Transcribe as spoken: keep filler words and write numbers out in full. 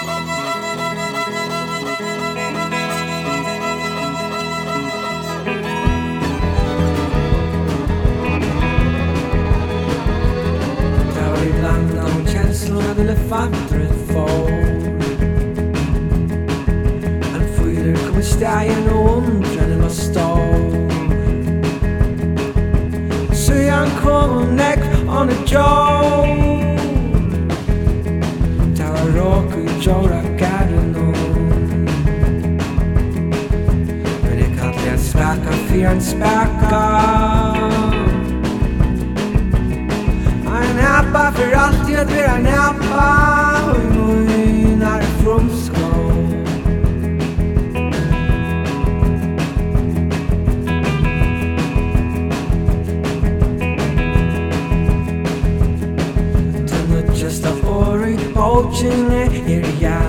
Elefanter fór An fuidir cum stein ó undran in a stall Sui an cum neck on a jaw Tá a rócu jóra gadan ó Rinne cad le spac a fi an spac